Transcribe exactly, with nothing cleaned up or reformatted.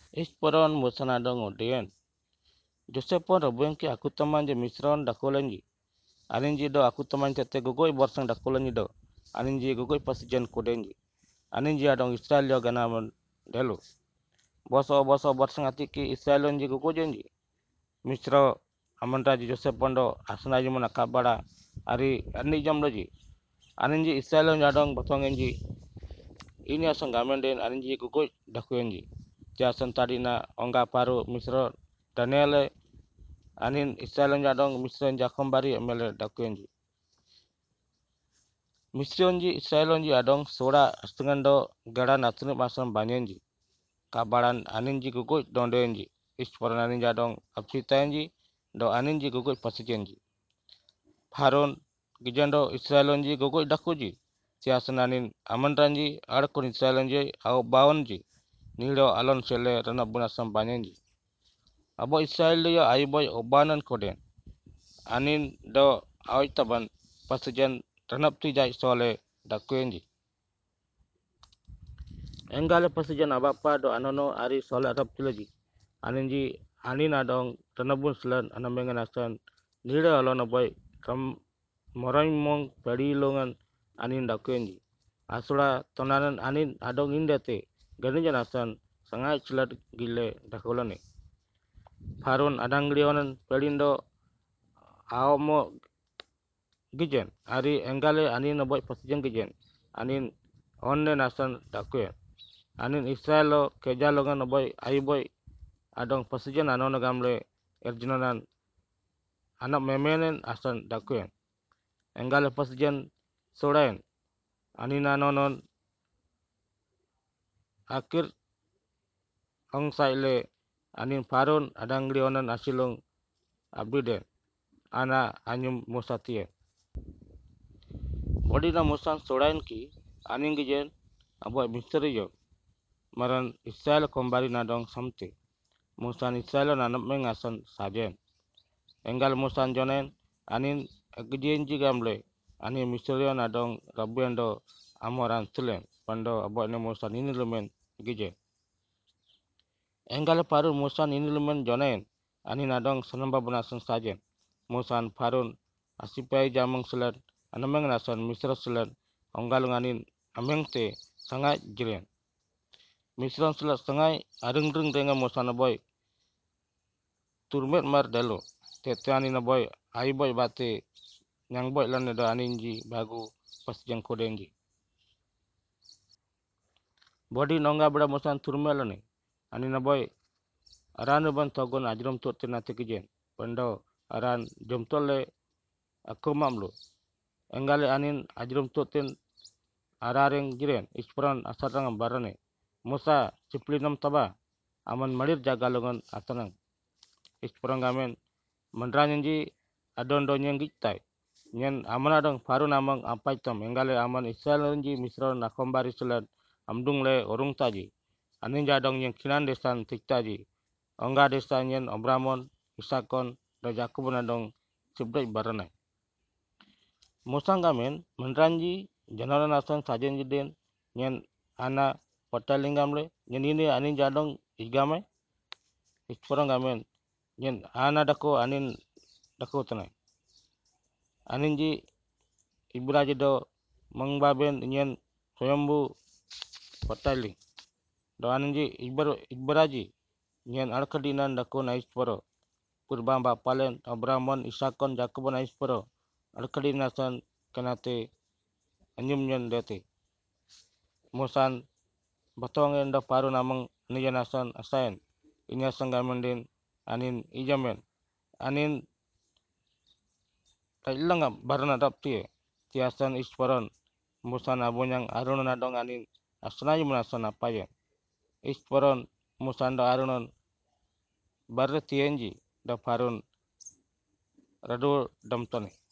Isporon musanadong odien. Josepon robuen ki aku teman je misron dakolenji. Aninji do aku teman tete gogoi borsang dakolenji do. Aninji gogoi pasijen kodenji. Aninji adong Israel yo ganaman delu. Boso boso borsang atiki Israel onji gogojenji. Misro amantaji Josepon do asanaji mana kabara ari ani jam loji. Aninji Israel onji adong batongenji. Ini asang gamen den aninji gogoi dakuenji. Jason tadi na ongga paru misro Daniele anin Israel jadong misron jakombari emele dakuenji. Misronji Israelonji adong soda setengah do garan atune masam banyenji. Kabaran aninji gugoi dondoenji. Isporan anin jadong apsitaenji do aninji gugoi pasijenji. Harun gijando Israelonji gugoi dakuji. Siasan anin amandranji adakun Israelonji au baonji. Nilo alon sele rana bunasam banyenji. Abo Israel yo aiboy obanan koden. Anin do awit taban pasijen ranap tijai sole dakuenji. Enggale pasijen abapa do anono ari sole arap tilaji. Aninji anin adong tanabun selan anamengan asan nire alona boy kam morai mong perilongan anin dakuenji. Asura tonanan anin adong indete ganinjan asan sangai selat gile dakolane. Harun adang glionan pelindo aomo gijen ari enggale anin boy pasijen gijen anin onne nasan dakuen. Anin Israelo kejalongan boy ai boy adong pasijen anono gamle erjinanan anak memenen asan dakuen. Enggale pasijen soraen anin anonon akhir ong saile anin parun adang glionan asilong abiden ana anyum musatie. Body na musan soraen ki anin gijen aboy misteri yo maran Israel kombari nadong samte. Musan Israel nanap mengasan sajen. Enggal musan jonen anin gijen jigamle anin misterio nadong rabuendo amoran tulen pando aboy ne musan ini lumen gijen. Enggal parun musan ini lumen jonen anin nadong sanamba bunasan sajen. Musan parun asipai jamang selat anameng nasan misra selat onggalung anin amengte sangat jiren. Misron selat sangai areng reng dengan musan aboy turmet mar delo. Tete anin aboy ai boy bate nyang boy lan do aninji bagu pas jeng kodenji. Body nongga beda musan turmelone anin aboy aran ban togon ajrom tot tena tekijen pando aran jom tolle aku mamlu. Enggale anin ajrom toten arareng jiren isporan asarang barane. Musa ciplinam taba aman malir jagalongan atanang. Isporan gamen menranyenji adon donyeng gitai. Nyen aman adong paru namang ampaitam enggale aman Israelenji misron akombari selat amdung le orung taji. Anin jadong yang kinan desan tiktaji. Ongga desa nyen Obramon Isakon do Jakubun adong cibrai baranai. Musang gamen menranji janaran asan sajen jiden nyen ana patalinggam le nyen ini anin jadong igame isporang gamen nyen ana dako anin dako tanai anin ji ibraji do mengbaben nyen soyombu pataling do anin ji ibar ibraji nyen arkadinan dako na isporo kurbamba palen Abramon Isakon Jakubun na isporo arkadinasan kanate anyum nyen dete. Musan batongen da paru namang nijanasan asain ini asang gamen din anin ijamen anin kailang barana daptie tiasan isporon musan abonyang arunon adong anin asnayi munasan apayen isporon musan do arunon barre tienji da parun radu damtone.